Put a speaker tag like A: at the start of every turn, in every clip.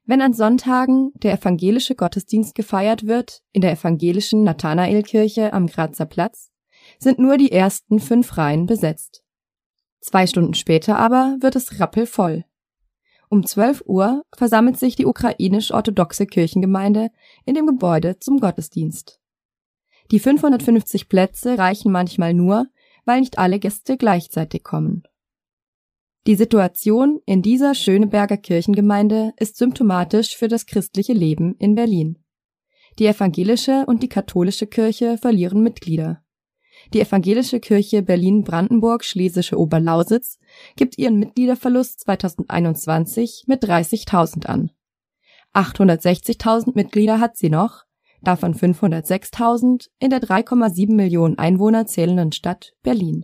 A: Wenn an Sonntagen der evangelische Gottesdienst gefeiert wird, in der evangelischen Nathanaelkirche am Grazer Platz, sind nur die ersten 5 Reihen besetzt. 2 Stunden später aber wird es rappelvoll. Um 12 Uhr versammelt sich die ukrainisch-orthodoxe Kirchengemeinde in dem Gebäude zum Gottesdienst. Die 550 Plätze reichen manchmal nur, weil nicht alle Gäste gleichzeitig kommen. Die Situation in dieser Schöneberger Kirchengemeinde ist symptomatisch für das christliche Leben in Berlin. Die evangelische und die katholische Kirche verlieren Mitglieder. Die evangelische Kirche Berlin-Brandenburg-Schlesische Oberlausitz gibt ihren Mitgliederverlust 2021 mit 30.000 an. 860.000 Mitglieder hat sie noch, davon 506.000 in der 3,7 Millionen Einwohner zählenden Stadt Berlin.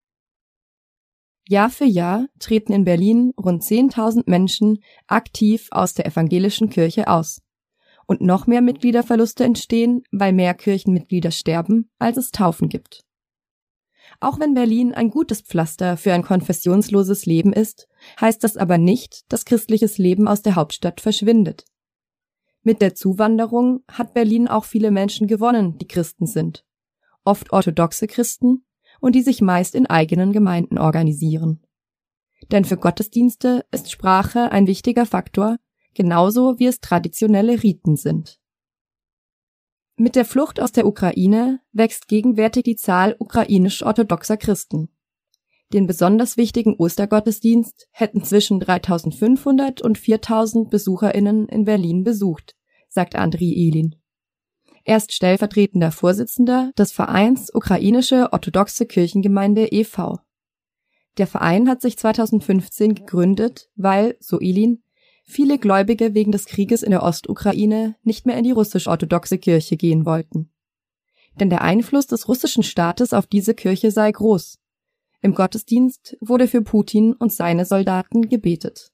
A: Jahr für Jahr treten in Berlin rund 10.000 Menschen aktiv aus der evangelischen Kirche aus. Und noch mehr Mitgliederverluste entstehen, weil mehr Kirchenmitglieder sterben, als es Taufen gibt. Auch wenn Berlin ein gutes Pflaster für ein konfessionsloses Leben ist, heißt das aber nicht, dass christliches Leben aus der Hauptstadt verschwindet. Mit der Zuwanderung hat Berlin auch viele Menschen gewonnen, die Christen sind. Oft orthodoxe Christen und die sich meist in eigenen Gemeinden organisieren. Denn für Gottesdienste ist Sprache ein wichtiger Faktor, genauso wie es traditionelle Riten sind. Mit der Flucht aus der Ukraine wächst gegenwärtig die Zahl ukrainisch-orthodoxer Christen. Den besonders wichtigen Ostergottesdienst hätten zwischen 3.500 und 4.000 BesucherInnen in Berlin besucht, sagt Andriy Ilin. Er ist stellvertretender Vorsitzender des Vereins Ukrainische Orthodoxe Kirchengemeinde e.V. Der Verein hat sich 2015 gegründet, weil, so Ilin, viele Gläubige wegen des Krieges in der Ostukraine nicht mehr in die russisch-orthodoxe Kirche gehen wollten. Denn der Einfluss des russischen Staates auf diese Kirche sei groß. Im Gottesdienst wurde für Putin und seine Soldaten gebetet.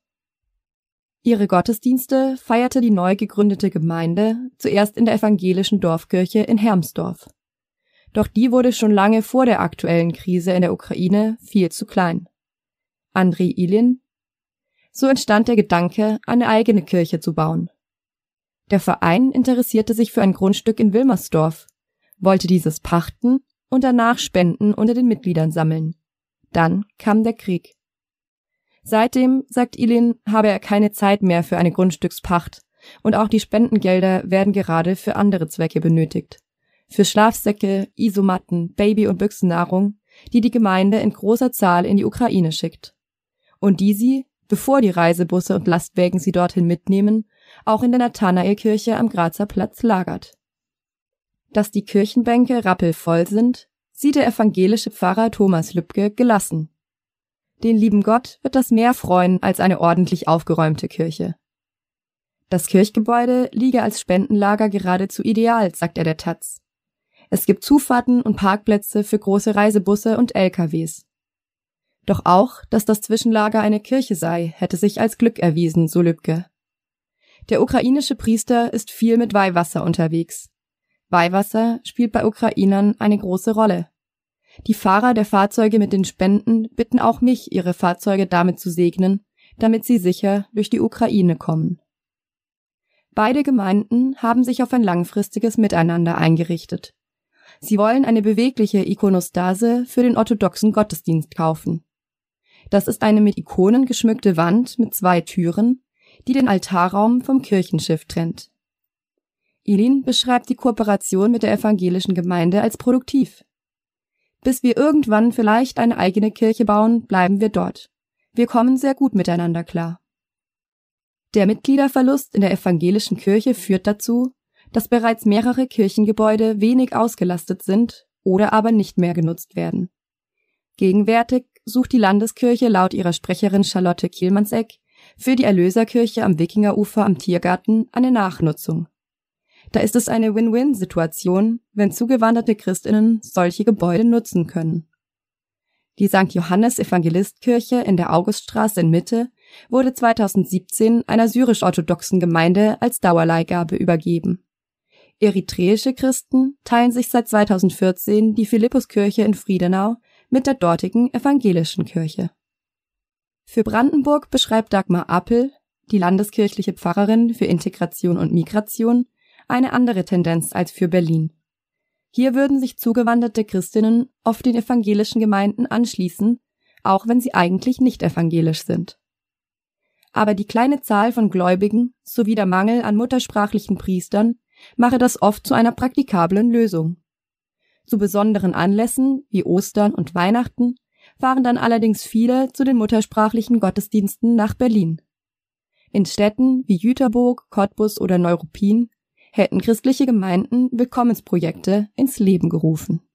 A: Ihre Gottesdienste feierte die neu gegründete Gemeinde zuerst in der evangelischen Dorfkirche in Hermsdorf. Doch die wurde schon lange vor der aktuellen Krise in der Ukraine viel zu klein. Andriy Ilin: So entstand der Gedanke, eine eigene Kirche zu bauen. Der Verein interessierte sich für ein Grundstück in Wilmersdorf, wollte dieses pachten und danach Spenden unter den Mitgliedern sammeln. Dann kam der Krieg. Seitdem, sagt Ilin, habe er keine Zeit mehr für eine Grundstückspacht und auch die Spendengelder werden gerade für andere Zwecke benötigt. Für Schlafsäcke, Isomatten, Baby- und Büchsennahrung, die die Gemeinde in großer Zahl in die Ukraine schickt. Und die sie, bevor die Reisebusse und Lastwägen sie dorthin mitnehmen, auch in der Nathanaelkirche am Grazer Platz lagert. Dass die Kirchenbänke rappelvoll sind, sieht der evangelische Pfarrer Thomas Lübke gelassen. Den lieben Gott wird das mehr freuen als eine ordentlich aufgeräumte Kirche. Das Kirchgebäude liege als Spendenlager geradezu ideal, sagt er der taz. Es gibt Zufahrten und Parkplätze für große Reisebusse und LKWs. Doch auch, dass das Zwischenlager eine Kirche sei, hätte sich als Glück erwiesen, so Lübke. Der ukrainische Priester ist viel mit Weihwasser unterwegs. Weihwasser spielt bei Ukrainern eine große Rolle. Die Fahrer der Fahrzeuge mit den Spenden bitten auch mich, ihre Fahrzeuge damit zu segnen, damit sie sicher durch die Ukraine kommen. Beide Gemeinden haben sich auf ein langfristiges Miteinander eingerichtet. Sie wollen eine bewegliche Ikonostase für den orthodoxen Gottesdienst kaufen. Das ist eine mit Ikonen geschmückte Wand mit 2 Türen, die den Altarraum vom Kirchenschiff trennt. Ilin beschreibt die Kooperation mit der evangelischen Gemeinde als produktiv. Bis wir irgendwann vielleicht eine eigene Kirche bauen, bleiben wir dort. Wir kommen sehr gut miteinander klar. Der Mitgliederverlust in der evangelischen Kirche führt dazu, dass bereits mehrere Kirchengebäude wenig ausgelastet sind oder aber nicht mehr genutzt werden. Gegenwärtig sucht die Landeskirche laut ihrer Sprecherin Charlotte Kielmannsegg für die Erlöserkirche am Wikingerufer am Tiergarten eine Nachnutzung. Da ist es eine Win-Win-Situation, wenn zugewanderte Christinnen solche Gebäude nutzen können. Die St. Johannes Evangelistkirche in der Auguststraße in Mitte wurde 2017 einer syrisch-orthodoxen Gemeinde als Dauerleihgabe übergeben. Eritreische Christen teilen sich seit 2014 die Philippuskirche in Friedenau mit der dortigen evangelischen Kirche. Für Brandenburg beschreibt Dagmar Appel: die landeskirchliche Pfarrerin für Integration und Migration, eine andere Tendenz als für Berlin. Hier würden sich zugewanderte Christinnen oft den evangelischen Gemeinden anschließen, auch wenn sie eigentlich nicht evangelisch sind. Aber die kleine Zahl von Gläubigen sowie der Mangel an muttersprachlichen Priestern mache das oft zu einer praktikablen Lösung. Zu besonderen Anlässen wie Ostern und Weihnachten fahren dann allerdings viele zu den muttersprachlichen Gottesdiensten nach Berlin. In Städten wie Jüterbourg, Cottbus oder Neuruppin hätten christliche Gemeinden Willkommensprojekte ins Leben gerufen.